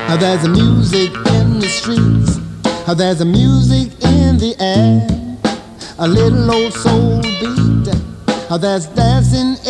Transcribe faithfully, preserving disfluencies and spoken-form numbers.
There's a music in the streets, there's a music in the air, a little old soul beat, there's dancing